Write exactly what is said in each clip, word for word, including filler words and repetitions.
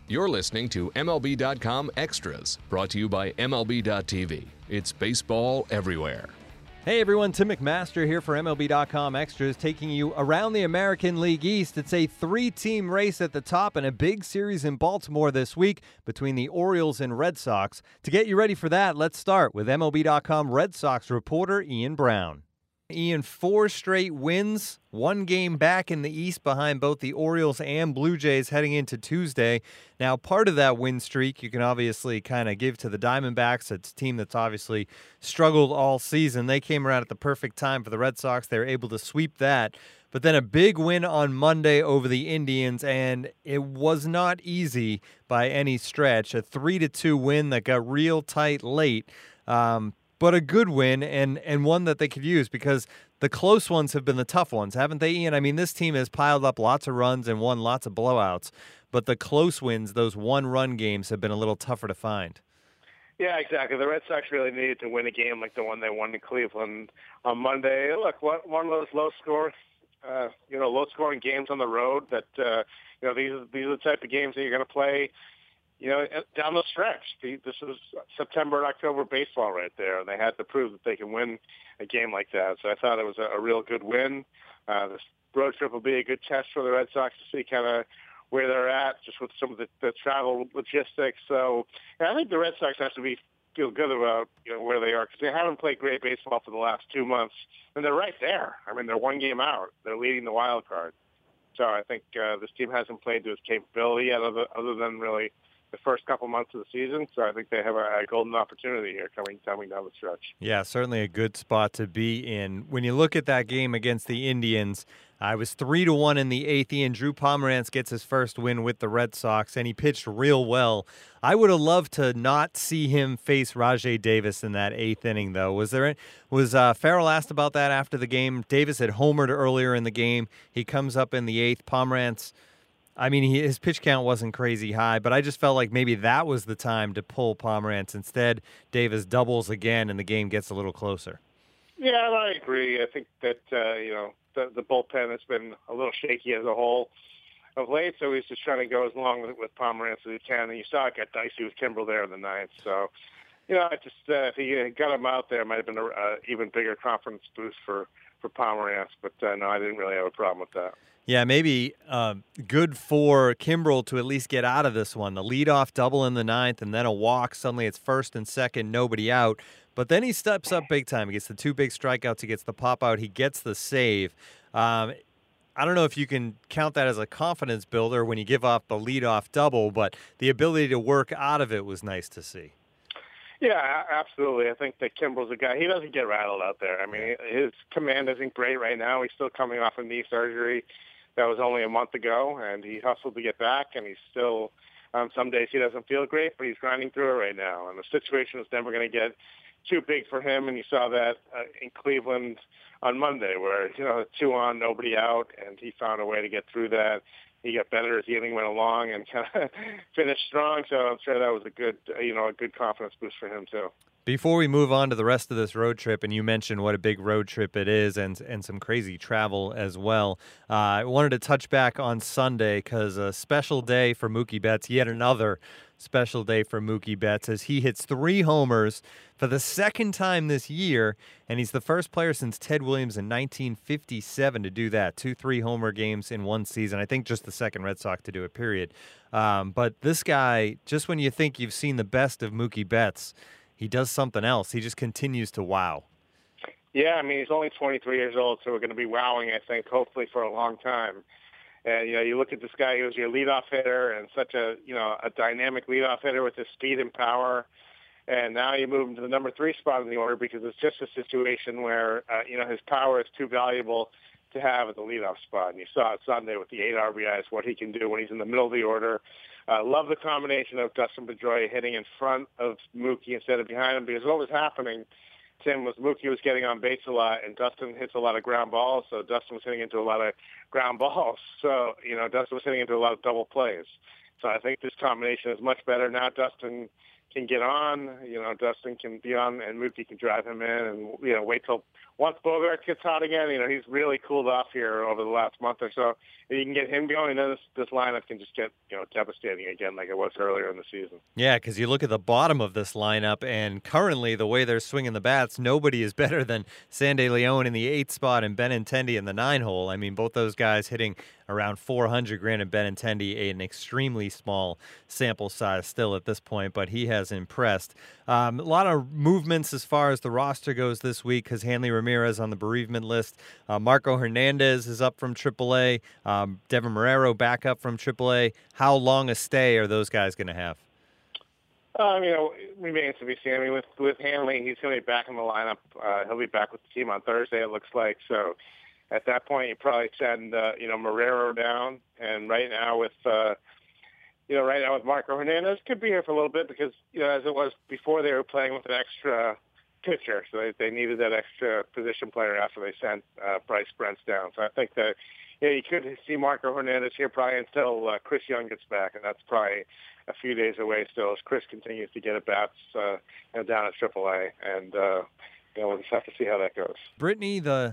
You're listening to M L B dot com Extras, brought to you by M L B dot T V. It's baseball everywhere. Hey everyone, Tim McMaster here for M L B dot com Extras, taking you around the American League East. It's a three-team race at the top and a big series in Baltimore this week between the Orioles and Red Sox. To get you ready for that, let's start with M L B dot com Red Sox reporter Ian Brown. Ian, four straight wins, one game back in the East behind both the Orioles and Blue Jays heading into Tuesday. Now, part of that win streak you can obviously kind of give to the Diamondbacks. It's a team that's obviously struggled all season. They came around at the perfect time for the Red Sox. They were able to sweep that. But then a big win on Monday over the Indians, and it was not easy by any stretch. A three to two win that got real tight late. Um, But a good win, and, and one that they could use, because the close ones have been the tough ones, haven't they, Ian? I mean, this team has piled up lots of runs and won lots of blowouts, but the close wins, those one-run games, have been a little tougher to find. Yeah, exactly. The Red Sox really needed to win a game like the one they won in Cleveland on Monday. Look, one of those low-score, uh, you know, low-scoring games on the road that, uh, you know, these, these are the type of games that you're going to play, you know, down the stretch. This was September and October baseball right there. They had to prove that they can win a game like that. So I thought it was a, a real good win. Uh, this road trip will be a good test for the Red Sox to see kind of where they're at, just with some of the, the travel logistics. So yeah, I think the Red Sox have to be feel good about, you know, where they are, because they haven't played great baseball for the last two months, and they're right there. I mean, they're one game out. They're leading the wild card. So I think uh, this team hasn't played to its capability yet, other, other than really the first couple months of the season, so I think they have a, a golden opportunity here coming coming down the stretch. Yeah, certainly a good spot to be in. When you look at that game against the Indians, I was three to one in the eighth. Ian, Drew Pomeranz gets his first win with the Red Sox, and he pitched real well. I would have loved to not see him face Rajai Davis in that eighth inning, though. Was there was uh, Farrell asked about that after the game? Davis had homered earlier in the game. He comes up in the eighth. Pomeranz, I mean, he, his pitch count wasn't crazy high, but I just felt like maybe that was the time to pull Pomeranz. Instead, Davis doubles again, and the game gets a little closer. Yeah, I agree. I think that, uh, you know, the, the bullpen has been a little shaky as a whole of late, so he's just trying to go as long with, with Pomeranz as he can. And you saw it get dicey with Kimbrel there in the ninth. So, you know, I just uh, if he got him out there, it might have been an uh, even bigger confidence boost for, for Pomeranz. But, uh, no, I didn't really have a problem with that. Yeah, maybe uh, good for Kimbrel to at least get out of this one. The leadoff double in the ninth, and then a walk. Suddenly it's first and second, nobody out. But then he steps up big time. He gets the two big strikeouts. He gets the pop out. He gets the save. Um, I don't know if you can count that as a confidence builder when you give off the leadoff double, but the ability to work out of it was nice to see. Yeah, absolutely. I think that Kimbrel's a guy. He doesn't get rattled out there. I mean, his command isn't great right now. He's still coming off a knee surgery. That was only a month ago, and he hustled to get back, and he's still, um, some days he doesn't feel great, but he's grinding through it right now. And the situation is never going to get too big for him, and you saw that uh, in Cleveland on Monday where, you know, two on, nobody out, and he found a way to get through that. He got better as the inning went along and kind of finished strong, so I'm sure that was a good, you know, a good confidence boost for him too. Before we move on to the rest of this road trip, and you mentioned what a big road trip it is and and some crazy travel as well, uh, I wanted to touch back on Sunday because a special day for Mookie Betts, yet another special day for Mookie Betts as he hits three homers for the second time this year, and he's the first player since Ted Williams in nineteen fifty-seven to do that, two three-homer games in one season. I think just the second Red Sox to do it, period. Um, but this guy, just when you think you've seen the best of Mookie Betts, he does something else. He just continues to wow. Yeah, I mean, he's only twenty-three years old, so we're going to be wowing, I think, hopefully for a long time. And, you know, you look at this guy, he was your leadoff hitter and such a, you know, a dynamic leadoff hitter with his speed and power. And now you move him to the number three spot in the order because it's just a situation where, uh, you know, his power is too valuable to have at the leadoff spot. And you saw it Sunday with the eight R B Is, what he can do when he's in the middle of the order. Uh, love the combination of Dustin Pedroia hitting in front of Mookie instead of behind him, because what was happening, Tim, was Mookie was getting on base a lot, and Dustin hits a lot of ground balls, so Dustin was hitting into a lot of ground balls. So, you know, Dustin was hitting into a lot of double plays. So I think this combination is much better. Now Dustin can get on. You know, Dustin can be on, and Mookie can drive him in, and you know, wait till once Bogaerts gets hot again. You know, he's really cooled off here over the last month or so. If you can get him going, then this this lineup can just get you know devastating again, like it was earlier in the season. Yeah, because you look at the bottom of this lineup, and currently the way they're swinging the bats, nobody is better than Sandy Leon in the eighth spot and Benintendi in the nine hole. I mean, both those guys hitting around four hundred. Granted, Benintendi an extremely small sample size still at this point, but he has impressed. Um, a lot of movements as far as the roster goes this week because Hanley Ramirez on the bereavement list. Uh, Marco Hernandez is up from triple A. Um, Devin Marrero back up from triple A. How long a stay are those guys going to have? Um, you know, it remains to be seen. I mean, with with Hanley, he's going to be back in the lineup. Uh, he'll be back with the team on Thursday, it looks like. So at that point, you probably send uh, you know Marrero down. And right now with uh, you know right now with Marco Hernandez, could be here for a little bit because you know as it was before, they were playing with an extra pitcher, so they, they needed that extra position player after they sent uh, Bryce Brents down. So I think that yeah, you could see Marco Hernandez here probably until uh, Chris Young gets back, and that's probably a few days away still as Chris continues to get at bats uh, you know, down at triple A, and uh, you know, we'll just have to see how that goes. Brittany, the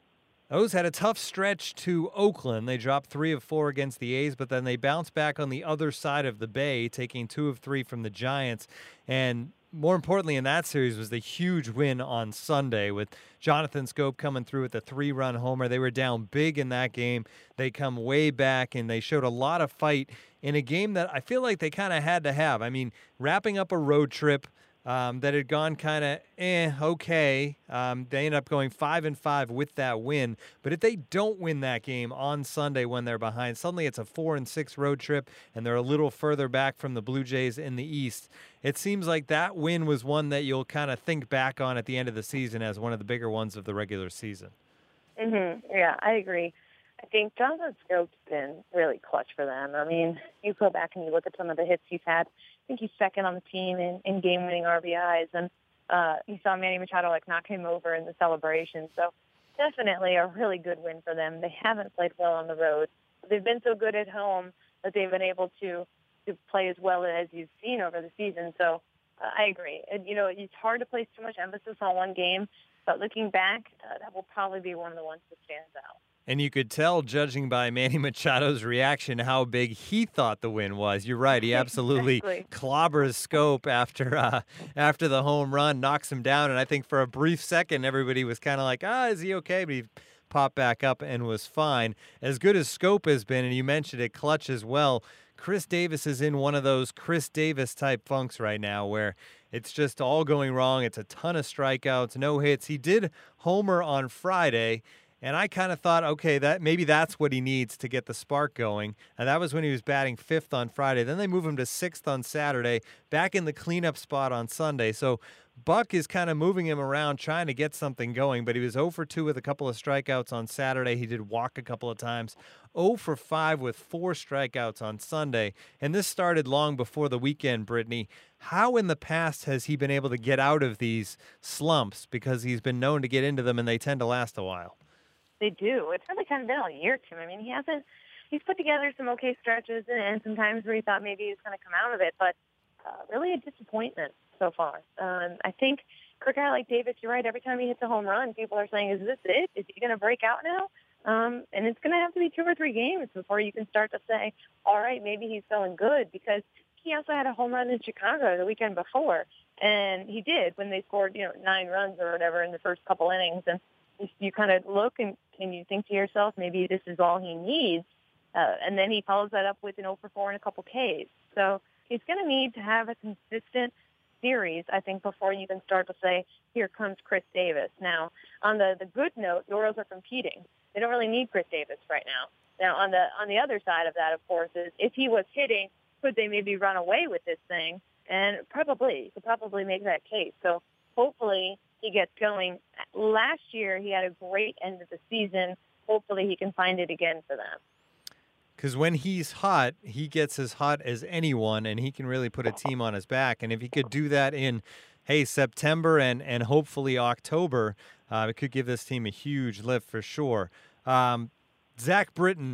O's had a tough stretch to Oakland. They dropped three of four against the A's, but then they bounced back on the other side of the Bay, taking two of three from the Giants. And more importantly in that series was the huge win on Sunday with Jonathan Scope coming through with a three-run homer. They were down big in that game. They come way back, and they showed a lot of fight in a game that I feel like they kind of had to have. I mean, wrapping up a road trip um, that had gone kind of eh, okay. Um, they ended up going five and five with that win. But if they don't win that game on Sunday when they're behind, suddenly it's a four and six road trip, and they're a little further back from the Blue Jays in the East. It seems like that win was one that you'll kind of think back on at the end of the season as one of the bigger ones of the regular season. Mm-hmm. Yeah, I agree. I think Jonathan Scope's been really clutch for them. I mean, you go back and you look at some of the hits he's had. I think he's second on the team in, in game-winning R B Is, and uh, you saw Manny Machado like knock him over in the celebration. So definitely a really good win for them. They haven't played well on the road. They've been so good at home that they've been able to to play as well as you've seen over the season. So uh, I agree. And, you know, it's hard to place too much emphasis on one game, but looking back, uh, that will probably be one of the ones that stands out. And you could tell, judging by Manny Machado's reaction, how big he thought the win was. You're right. He absolutely exactly. clobbers Scope after uh, after the home run, knocks him down. And I think for a brief second, everybody was kind of like, ah, is he okay? But he popped back up and was fine. As good as Scope has been, and you mentioned it, clutch as well, Chris Davis is in one of those Chris Davis-type funks right now where it's just all going wrong. It's a ton of strikeouts, no hits. He did homer on Friday, and I kind of thought, okay, that maybe that's what he needs to get the spark going. And that was when he was batting fifth on Friday. Then they move him to sixth on Saturday, back in the cleanup spot on Sunday. So Buck is kind of moving him around, trying to get something going, but he was zero for two with a couple of strikeouts on Saturday. He did walk a couple of times. zero for five with four strikeouts on Sunday. And this started long before the weekend, Brittany. How in the past has he been able to get out of these slumps? Because he's been known to get into them, and they tend to last a while. They do. It's really kind of been all year to him. I mean, he hasn't, he's put together some okay stretches and some times where he thought maybe he was going to come out of it, but uh, really a disappointment so far. Um, I think for a guy like Davis, you're right, every time he hits a home run, people are saying, is this it? Is he going to break out now? Um, and it's going to have to be two or three games before you can start to say, all right, maybe he's feeling good, because he also had a home run in Chicago the weekend before, and he did when they scored, you know, nine runs or whatever in the first couple innings. And you kind of look and, and you think to yourself, maybe this is all he needs. Uh, and then he follows that up with an oh for four and a couple Ks. So he's going to need to have a consistent series, I think, before you can start to say, here comes Chris Davis. Now, on the, the good note, the Orioles are competing. They don't really need Chris Davis right now. Now, on the on the other side of that, of course, is if he was hitting, could they maybe run away with this thing? And probably. You could probably make that case. So hopefully he gets going. Last year, he had a great end of the season. Hopefully he can find it again for them. Because when he's hot, he gets as hot as anyone, and he can really put a team on his back. And if he could do that in, hey, September and, and hopefully October, uh, it could give this team a huge lift for sure. Um, Zach Britton,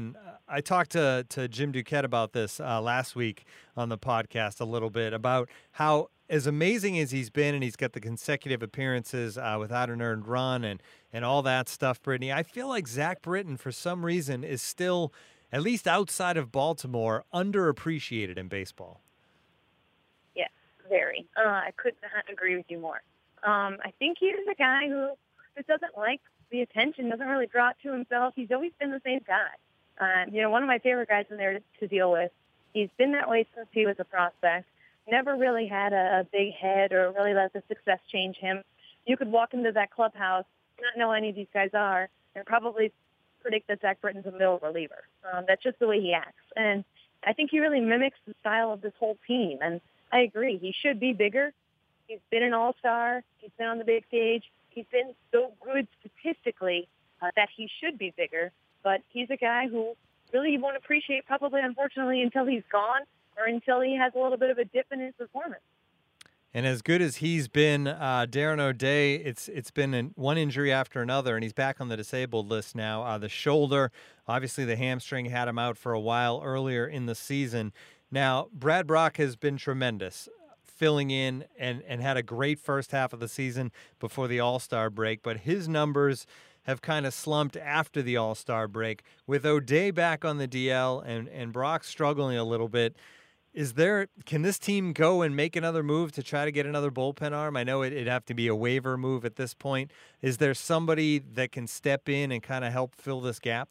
I talked to, to Jim Duquette about this uh, last week on the podcast a little bit about how as amazing as he's been and he's got the consecutive appearances uh, without an earned run and, and all that stuff, Brittany, I feel like Zach Britton, for some reason, is still, at least outside of Baltimore, underappreciated in baseball. Yeah, very. Uh, I could not agree with you more. Um, I think he's a guy who just doesn't like the attention, doesn't really draw it to himself. He's always been the same guy. Um, you know, one of my favorite guys in there to, to deal with. He's been that way since he was a prospect. Never really had a, a big head or really let the success change him. You could walk into that clubhouse, not know any of these guys are, and probably predict that Zach Britton's a middle reliever. Um, that's just the way he acts. And I think he really mimics the style of this whole team. And I agree. He should be bigger. He's been an all-star. He's been on the big stage. He's been so good statistically uh, that he should be bigger. But he's a guy who really you won't appreciate probably, unfortunately, until he's gone or until he has a little bit of a dip in his performance. And as good as he's been, uh, Darren O'Day, it's it's been an, one injury after another, and he's back on the disabled list now. Uh, the shoulder, obviously the hamstring had him out for a while earlier in the season. Now, Brad Brock has been tremendous, filling in and, and had a great first half of the season before the All-Star break, but his numbers have kind of slumped after the All-Star break. With O'Day back on the D L and, and Brock struggling a little bit, Is there? Can this team go and make another move to try to get another bullpen arm? I know it, it'd have to be a waiver move at this point. Is there somebody that can step in and kind of help fill this gap?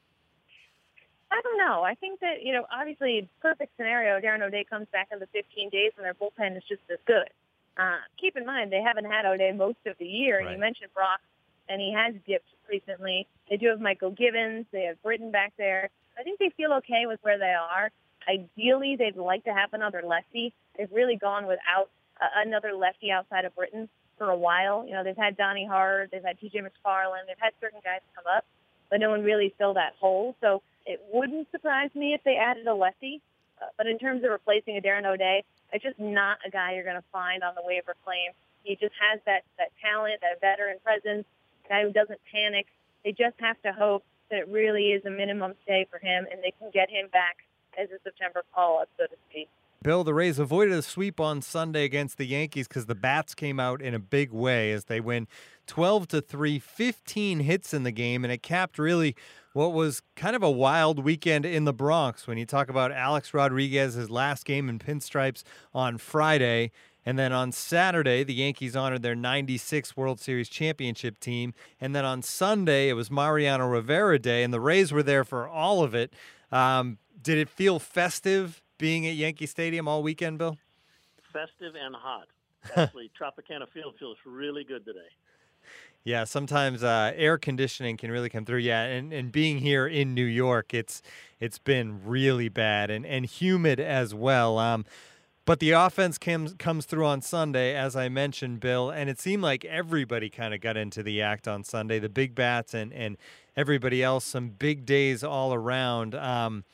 I don't know. I think that, you know, obviously, perfect scenario, Darren O'Day comes back in the fifteen days and their bullpen is just as good. Uh, keep in mind, they haven't had O'Day most of the year. Right. And you mentioned Brock, and he has dipped recently. They do have Michael Gibbons. They have Britton back there. I think they feel okay with where they are. Ideally, they'd like to have another lefty. They've really gone without uh, another lefty outside of Britton for a while. You know, they've had Donnie Hart, they've had T J McFarland, they've had certain guys come up, but no one really filled that hole. So it wouldn't surprise me if they added a lefty. Uh, but in terms of replacing a Darren O'Day, it's just not a guy you're going to find on the waiver claim. He just has that, that talent, that veteran presence, a guy who doesn't panic. They just have to hope that it really is a minimum stay for him and they can get him back as a September call-up, so to speak. Bill, the Rays avoided a sweep on Sunday against the Yankees because the bats came out in a big way as they win twelve to three, fifteen hits in the game, and it capped really what was kind of a wild weekend in the Bronx when you talk about Alex Rodriguez's last game in pinstripes on Friday. And then on Saturday, the Yankees honored their ninety-six World Series championship team. And then on Sunday, it was Mariano Rivera Day, and the Rays were there for all of it. Um, Did it feel festive being at Yankee Stadium all weekend, Bill? Festive and hot. Actually, Tropicana Field feels really good today. Yeah, sometimes uh, air conditioning can really come through. Yeah, and, and being here in New York, it's it's been really bad and, and humid as well. Um, but the offense comes comes through on Sunday, as I mentioned, Bill, and it seemed like everybody kind of got into the act on Sunday. The big bats and, and everybody else, some big days all around. Um,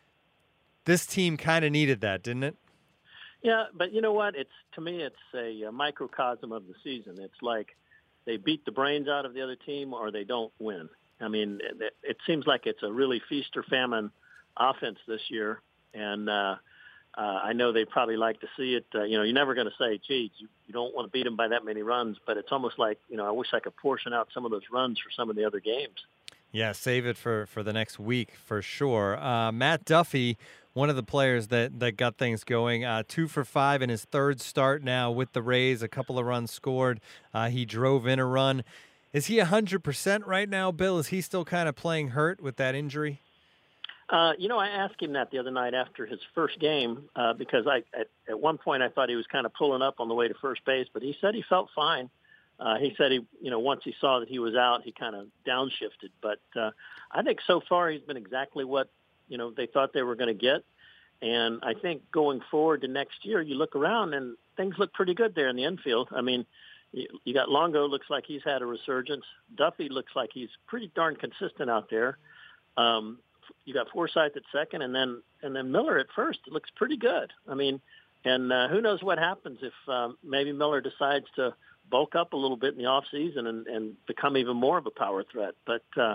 This team kind of needed that, didn't it? Yeah, but you know what? It's to me, it's a, a microcosm of the season. It's like they beat the brains out of the other team or they don't win. I mean, it, it seems like it's a really feast or famine offense this year, and uh, uh, I know they probably like to see it. Uh, you know, you're never going to say, "Gee, you, you don't want to beat them by that many runs," but it's almost like, you know, I wish I could portion out some of those runs for some of the other games. Yeah, save it for, for the next week for sure. Uh, Matt Duffy, one of the players that, that got things going, uh, two for five in his third start now with the Rays, a couple of runs scored. Uh, he drove in a run. Is he one hundred percent right now, Bill? Is he still kind of playing hurt with that injury? Uh, you know, I asked him that the other night after his first game uh, because I at, at one point I thought he was kind of pulling up on the way to first base, but he said he felt fine. Uh, he said he, you know, once he saw that he was out, he kind of downshifted. But uh, I think so far he's been exactly what, you know, they thought they were going to get. And I think going forward to next year, you look around and things look pretty good there in the infield. I mean, you, you got Longo, looks like he's had a resurgence. Duffy looks like he's pretty darn consistent out there. Um, you got Forsythe at second, and then and then Miller at first. It looks pretty good. I mean, and uh, who knows what happens if um, maybe Miller decides to bulk up a little bit in the off season and, and become even more of a power threat. But, uh,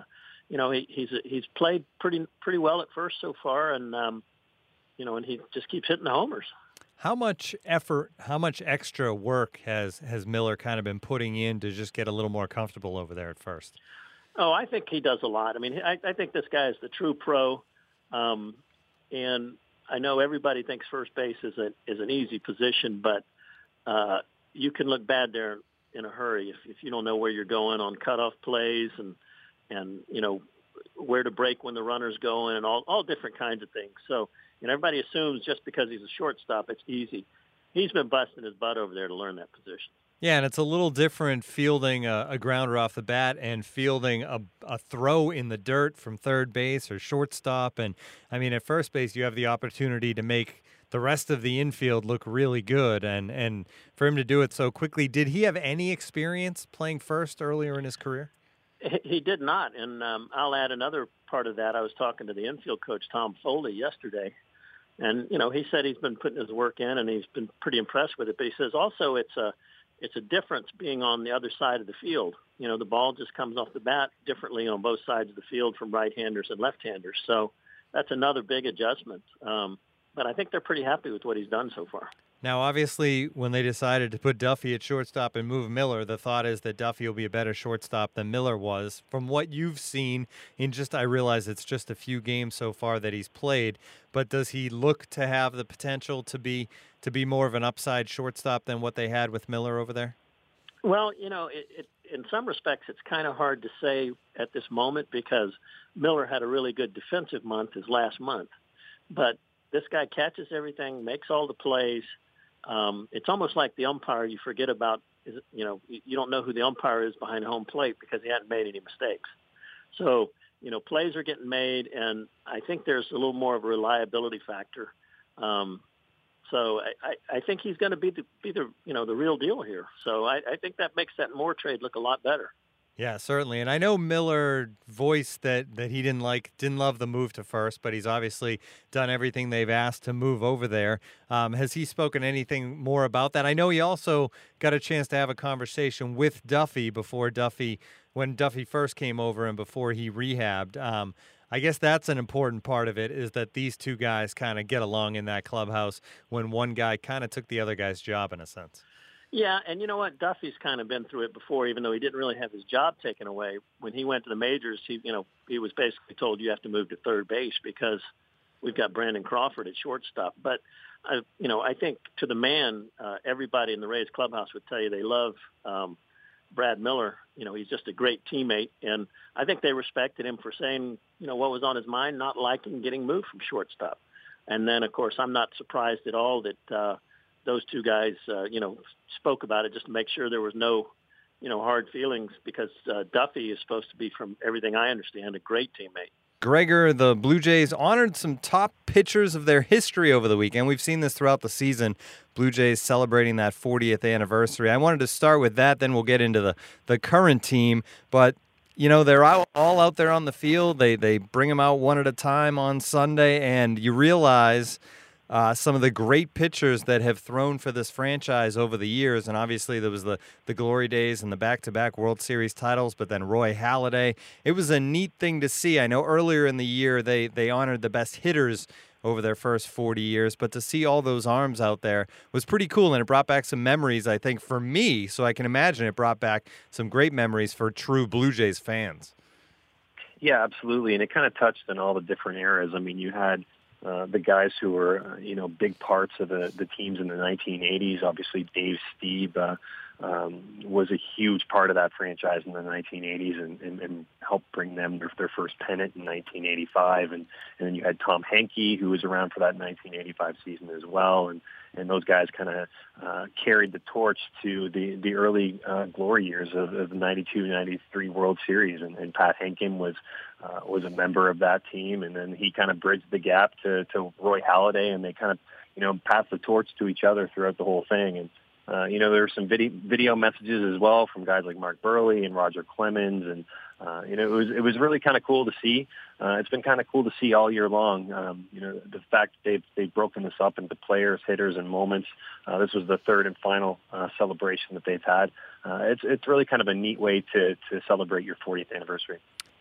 you know, he, he's he's played pretty pretty well at first so far, and um, you know, and he just keeps hitting the homers. How much effort, how much extra work has has Miller kind of been putting in to just get a little more comfortable over there at first? Oh, I think he does a lot. I mean, I, I think this guy is the true pro, um, and I know everybody thinks first base is a is an easy position, but uh, you can look bad there in a hurry if, if you don't know where you're going on cutoff plays and and you know where to break when the runner's going and all all different kinds of things. So, and everybody assumes just because he's a shortstop, it's easy. He's been busting his butt over there to learn that position. Yeah, and it's a little different fielding a, a grounder off the bat and fielding a, a throw in the dirt from third base or shortstop. And, I mean, at first base, you have the opportunity to make the rest of the infield look really good. And, and for him to do it so quickly, did he have any experience playing first earlier in his career? He did not. And um, I'll add another part of that. I was talking to the infield coach, Tom Foley, yesterday. And, you know, he said he's been putting his work in and he's been pretty impressed with it. But he says also it's a It's a difference being on the other side of the field. You know, the ball just comes off the bat differently on both sides of the field from right-handers and left-handers. So that's another big adjustment. Um, but I think they're pretty happy with what he's done so far. Now, obviously, when they decided to put Duffy at shortstop and move Miller, the thought is that Duffy will be a better shortstop than Miller was. From what you've seen in just, I realize it's just a few games so far that he's played, but does he look to have the potential to be to be more of an upside shortstop than what they had with Miller over there? Well, you know, it, it, in some respects, it's kind of hard to say at this moment because Miller had a really good defensive month his last month. But this guy catches everything, makes all the plays. Um, it's almost like the umpire you forget about. Is, you know, you don't know who the umpire is behind home plate because he hadn't made any mistakes. So, you know, plays are getting made, and I think there's a little more of a reliability factor. Um, so I, I, I think he's going to be the, be the, you know, the real deal here. So I, I think that makes that Moore trade look a lot better. Yeah, certainly. And I know Miller voiced that, that he didn't like, didn't love the move to first, but he's obviously done everything they've asked to move over there. Um, has he spoken anything more about that? I know he also got a chance to have a conversation with Duffy before Duffy, when Duffy first came over and before he rehabbed. Um, I guess that's an important part of it, is that these two guys kind of get along in that clubhouse when one guy kind of took the other guy's job in a sense. Yeah, and you know what? Duffy's kind of been through it before, even though he didn't really have his job taken away. When he went to the majors, he, you know, he was basically told you have to move to third base because we've got Brandon Crawford at shortstop. But, uh, you know, I think to the man, uh, everybody in the Rays clubhouse would tell you they love um, Brad Miller. You know, he's just a great teammate, and I think they respected him for saying, you know, what was on his mind, not liking getting moved from shortstop. And then, of course, I'm not surprised at all that uh, those two guys, uh, you know, spoke about it just to make sure there was no, you know, hard feelings because uh, Duffy is supposed to be, from everything I understand, a great teammate. Gregor, the Blue Jays honored some top pitchers of their history over the weekend. We've seen this throughout the season. Blue Jays celebrating that fortieth anniversary. I wanted to start with that, then we'll get into the, the current team. But, you know, they're out, all out there on the field. They, they bring them out one at a time on Sunday, and you realize Uh, some of the great pitchers that have thrown for this franchise over the years, and obviously there was the, the glory days and the back-to-back World Series titles, but then Roy Halladay. It was a neat thing to see. I know earlier in the year they, they honored the best hitters over their first forty years, but to see all those arms out there was pretty cool, and it brought back some memories, I think, for me, so I can imagine it brought back some great memories for true Blue Jays fans. Yeah, absolutely, and it kind of touched on all the different eras. I mean, you had Uh, the guys who were, uh, you know, big parts of the, the teams in the nineteen eighties. Obviously, Dave Stieb uh, um, was a huge part of that franchise in the nineteen eighties and, and, and helped bring them their, their first pennant in nineteen eighty-five. And, and then you had Tom Henke, who was around for that nineteen eighty-five season as well. And, and those guys kind of uh, carried the torch to the, the early uh, glory years of, of the ninety-two ninety-three World Series. And, and Pat Henkin was uh, was a member of that team. And then he kind of bridged the gap to, to Roy Halladay, and they kind of, you know, passed the torch to each other throughout the whole thing. And, uh, you know, there were some video, video messages as well from guys like Mark Burley and Roger Clemens. And, uh, you know, it was, it was really kind of cool to see. Uh, it's been kind of cool to see all year long. Um, you know, the fact that they've, they've broken this up into players, hitters, and moments. Uh, this was the third and final uh, celebration that they've had. Uh, it's, it's really kind of a neat way to, to celebrate your fortieth anniversary.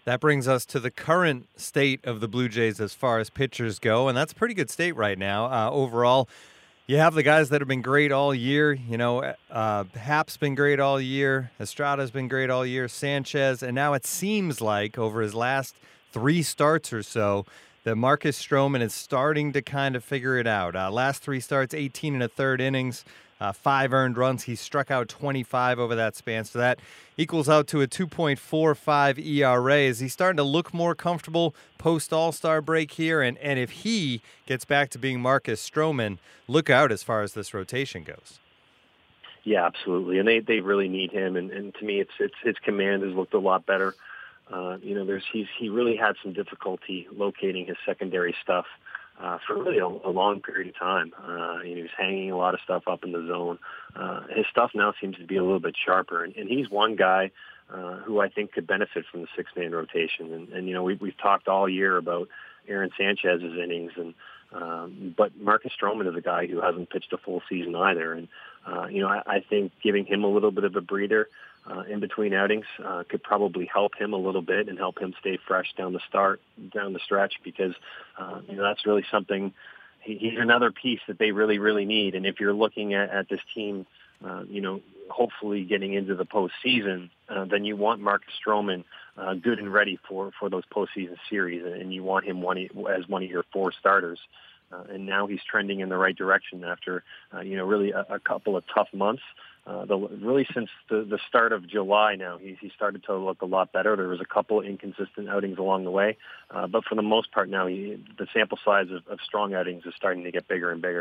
That brings us to the current state of the Blue Jays as far as pitchers go, and that's a pretty good state right now. Uh, overall, you have the guys that have been great all year. You know, uh, Happ's been great all year. Estrada's been great all year. Sanchez, and now it seems like over his last three starts or so that Marcus Stroman is starting to kind of figure it out. Uh, last three starts, eighteen and a third innings. Uh, five earned runs. He struck out twenty-five over that span, so that equals out to a two point four five E R A. Is he starting to look more comfortable post-All-Star break here? And, and if he gets back to being Marcus Stroman, look out as far as this rotation goes. Yeah, absolutely. And they, they really need him. And, and to me, it's, it's his command has looked a lot better. Uh, you know, there's he's he really had some difficulty locating his secondary stuff. Uh, for really a, a long period of time. Uh, you know, he was hanging a lot of stuff up in the zone. Uh, his stuff now seems to be a little bit sharper, and, and he's one guy uh, who I think could benefit from the six-man rotation. And, and you know, we, we've talked all year about Aaron Sanchez's innings, and um, but Marcus Stroman is a guy who hasn't pitched a full season either. And, uh, you know, I, I think giving him a little bit of a breather Uh, in between outings uh, could probably help him a little bit and help him stay fresh down the start, down the stretch, because uh, you know that's really something. He, he's another piece that they really, really need. And if you're looking at, at this team, uh, you know, hopefully getting into the postseason, uh, then you want Marcus Stroman uh, good and ready for, for those postseason series, and you want him one, as one of your four starters. Uh, and now he's trending in the right direction after, uh, you know, really a, a couple of tough months. Uh, the, really since the, the start of July now, he, he started to look a lot better. There was a couple inconsistent outings along the way. Uh, but for the most part now, he, the sample size of, of strong outings is starting to get bigger and bigger.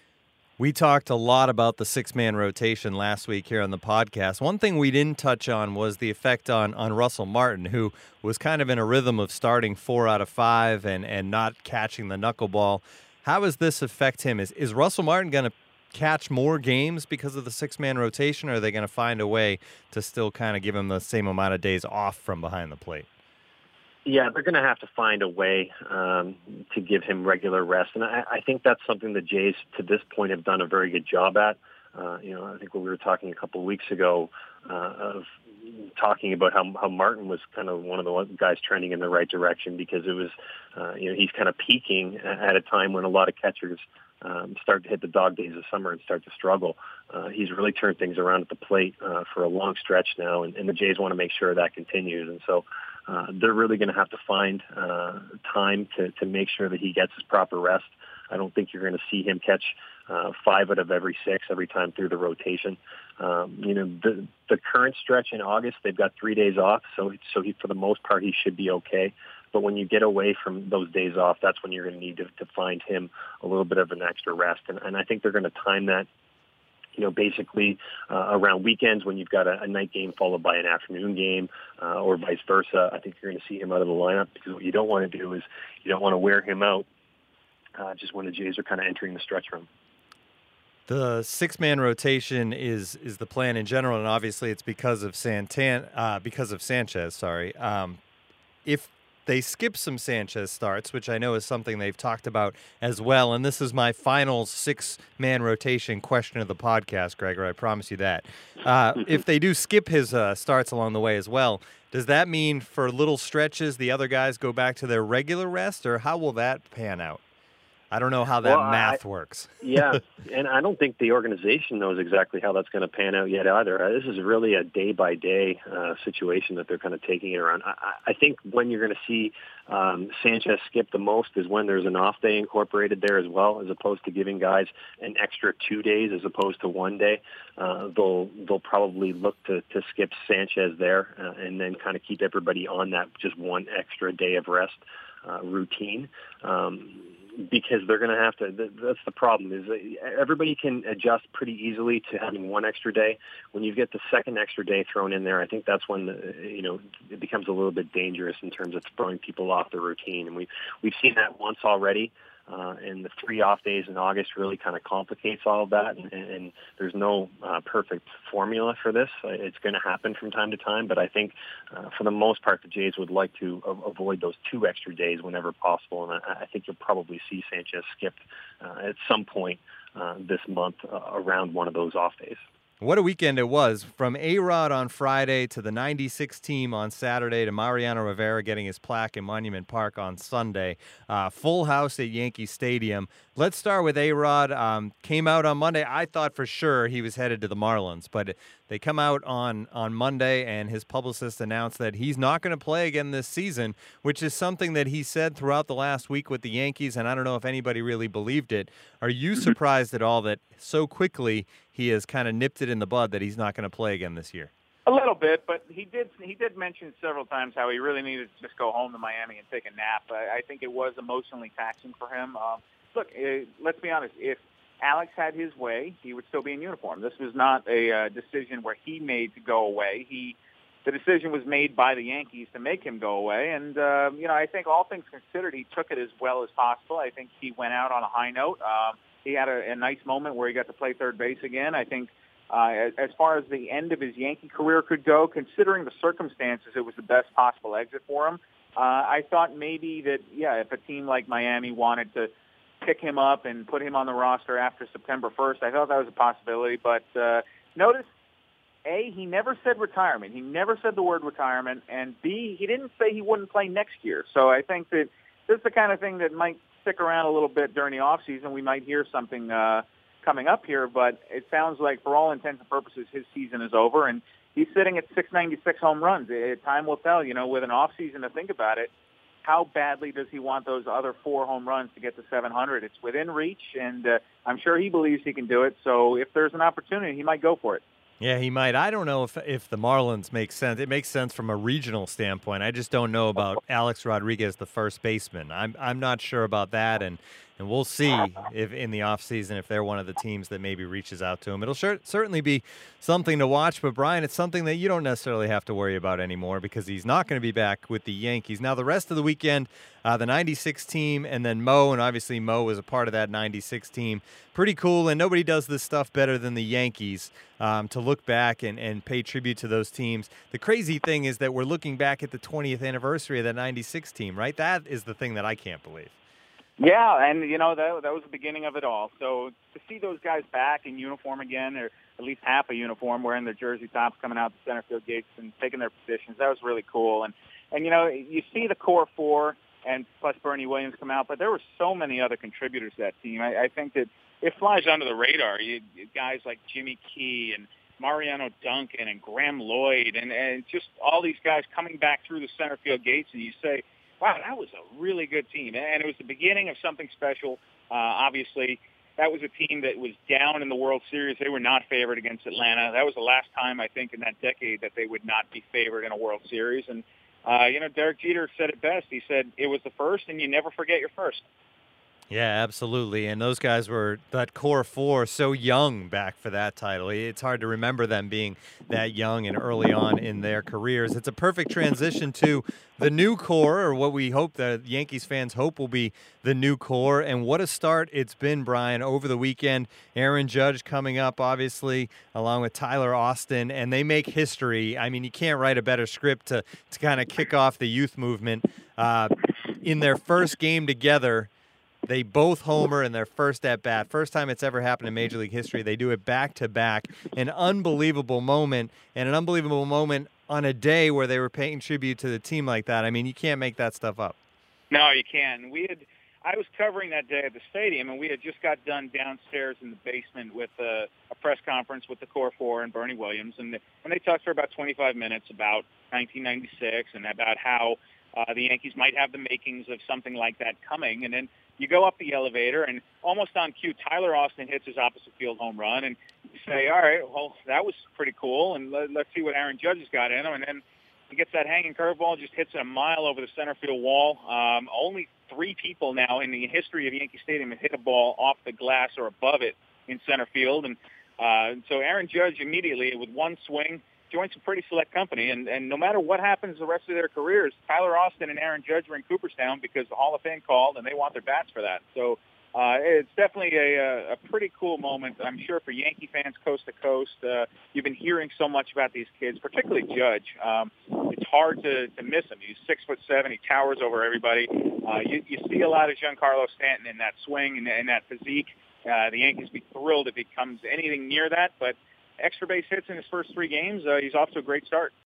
We talked a lot about the six-man rotation last week here on the podcast. One thing we didn't touch on was the effect on, on Russell Martin, who was kind of in a rhythm of starting four out of five and, and not catching the knuckleball. How does this affect him? Is, is Russell Martin going to catch more games because of the six-man rotation, or are they going to find a way to still kind of give him the same amount of days off from behind the plate? Yeah, they're going to have to find a way um, to give him regular rest. And I, I think that's something the Jays, to this point, have done a very good job at. Uh, you know, I think when we were talking a couple of weeks ago uh, of talking about how, how Martin was kind of one of the guys trending in the right direction because it was, uh, you know, he's kind of peaking at a time when a lot of catchers Um, start to hit the dog days of summer and start to struggle. Uh, he's really turned things around at the plate uh, for a long stretch now, and, and the Jays want to make sure that continues. And so uh, they're really going to have to find uh, time to, to make sure that he gets his proper rest. I don't think you're going to see him catch uh, five out of every six every time through the rotation. Um, you know, the, the current stretch in August, they've got three days off, so so he, for the most part, he should be okay. But when you get away from those days off, that's when you're going to need to, to find him a little bit of an extra rest. And, and I think they're going to time that, you know, basically uh, around weekends when you've got a, a night game followed by an afternoon game uh, or vice versa. I think you're going to see him out of the lineup because what you don't want to do is you don't want to wear him out uh, just when the Jays are kind of entering the stretch run. The six-man rotation is is the plan in general, and obviously it's because of Santan, uh, because of Sanchez. Sorry, um, if they skip some Sanchez starts, which I know is something they've talked about as well. And this is my final six-man rotation question of the podcast, Gregor. I promise you that. Uh, if they do skip his uh, starts along the way as well, does that mean for little stretches the other guys go back to their regular rest, or how will that pan out? I don't know how that well, math I, works. Yeah, and I don't think the organization knows exactly how that's going to pan out yet either. Uh, this is really a day-by-day uh, situation that they're kind of taking it around. I, I think when you're going to see um, Sanchez skip the most is when there's an off day incorporated there as well, as opposed to giving guys an extra two days as opposed to one day. Uh, they'll they'll probably look to, to skip Sanchez there uh, and then kind of keep everybody on that just one extra day of rest uh, routine. Um, because they're going to have to, that's the problem, is everybody can adjust pretty easily to having one extra day. When you get the second extra day thrown in there, I think that's when, the, you know, it becomes a little bit dangerous in terms of throwing people off the routine. And we, we've seen that once already. Uh, and the three off days in August really kind of complicates all of that. And, and there's no uh, perfect formula for this. It's going to happen from time to time. But I think uh, for the most part, the Jays would like to a- avoid those two extra days whenever possible. And I, I think you'll probably see Sanchez skipped uh, at some point uh, this month uh, around one of those off days. What a weekend it was, from A-Rod on Friday to the ninety-six team on Saturday to Mariano Rivera getting his plaque in Monument Park on Sunday. Uh, full house at Yankee Stadium. Let's start with A-Rod. Um, came out on Monday. I thought for sure he was headed to the Marlins, but they come out on, on Monday, and his publicist announced that he's not going to play again this season, which is something that he said throughout the last week with the Yankees, and I don't know if anybody really believed it. Are you surprised at all that so quickly he has kind of nipped it in the bud that he's not going to play again this year? A little bit, but he did he did mention several times how he really needed to just go home to Miami and take a nap. I, I think it was emotionally taxing for him. Um, look, uh, let's be honest. If Alex had his way, he would still be in uniform. This was not a uh, decision where he made to go away. He The decision was made by the Yankees to make him go away. And, uh, you know, I think all things considered, he took it as well as possible. I think he went out on a high note. Um, he had a, a nice moment where he got to play third base again. I think uh, as, as far as the end of his Yankee career could go, considering the circumstances, it was the best possible exit for him. Uh, I thought maybe that, yeah, if a team like Miami wanted to pick him up and put him on the roster after September first, I thought that was a possibility. But uh, notice, A, he never said retirement. He never said the word retirement. And B, he didn't say he wouldn't play next year. So I think that this is the kind of thing that might stick around a little bit during the offseason. We might hear something uh, coming up here, but it sounds like for all intents and purposes, his season is over. And he's sitting at six ninety-six home runs. It, time will tell, you know, with an offseason to think about it. How badly does he want those other four home runs to get to seven hundred? It's within reach, and uh, I'm sure he believes he can do it. So if there's an opportunity, he might go for it. Yeah, he might. I don't know if if the Marlins make sense. It makes sense from a regional standpoint. I just don't know about Alex Rodriguez, the first baseman. I'm I'm not sure about that, and and we'll see if in the offseason if they're one of the teams that maybe reaches out to him. It'll sure, certainly be something to watch, but Brian, it's something that you don't necessarily have to worry about anymore because he's not going to be back with the Yankees. Now, the rest of the weekend, uh, the ninety-six team, and then Mo, and obviously Mo was a part of that ninety-six team. Pretty cool, and nobody does this stuff better than the Yankees um, to look back and, and pay tribute to those teams. The crazy thing is that we're looking back at the twentieth anniversary of that ninety-six team, right? That is the thing that I can't believe. Yeah, and, you know, that, that was the beginning of it all. So to see those guys back in uniform again, or at least half a uniform, wearing their jersey tops, coming out the center field gates and taking their positions, that was really cool. And, and you know, you see the core four and plus Bernie Williams come out, but there were so many other contributors to that team. I, I think that it flies under the radar. You, guys like Jimmy Key and Mariano Duncan and Graham Lloyd and, and just all these guys coming back through the center field gates, and you say, wow, that was a really good team. And it was the beginning of something special. Uh, obviously, that was a team that was down in the World Series. They were not favored against Atlanta. That was the last time, I think, in that decade that they would not be favored in a World Series. And, uh, you know, Derek Jeter said it best. He said, it was the first, and you never forget your first. Yeah, absolutely. And those guys were, that core four, so young back for that title. It's hard to remember them being that young and early on in their careers. It's a perfect transition to the new core, or what we hope the Yankees fans hope will be the new core. And what a start it's been, Brian, over the weekend. Aaron Judge coming up, obviously, along with Tyler Austin, and they make history. I mean, you can't write a better script to, to kind of kick off the youth movement. Uh, in their first game together, they both homer in their first at-bat. First time it's ever happened in Major League history. They do it back-to-back. An unbelievable moment, and an unbelievable moment on a day where they were paying tribute to the team like that. I mean, you can't make that stuff up. No, you can't. We had, I was covering that day at the stadium, and we had just got done downstairs in the basement with a, a press conference with the Core Four and Bernie Williams, and, the, and they talked for about twenty-five minutes about nineteen ninety-six and about how uh, the Yankees might have the makings of something like that coming, and then you go up the elevator, and almost on cue, Tyler Austin hits his opposite field home run, and you say, all right, well, that was pretty cool, and let, let's see what Aaron Judge has got in him. And then he gets that hanging curveball, just hits it a mile over the center field wall. Um, only three people now in the history of Yankee Stadium have hit a ball off the glass or above it in center field. And uh, so Aaron Judge immediately, with one swing, joined some pretty select company, and, and no matter what happens the rest of their careers, Tyler Austin and Aaron Judge were in Cooperstown because the Hall of Fame called, and they want their bats for that. So uh, it's definitely a, a pretty cool moment, I'm sure, for Yankee fans coast to coast. Uh, you've been hearing so much about these kids, particularly Judge. Um, it's hard to, to miss him. He's six foot seven. He towers over everybody. Uh, you, you see a lot of Giancarlo Stanton in that swing and, and that physique. Uh, the Yankees be thrilled if he comes anything near that, but extra base hits in his first three games. Uh, he's off to a great start.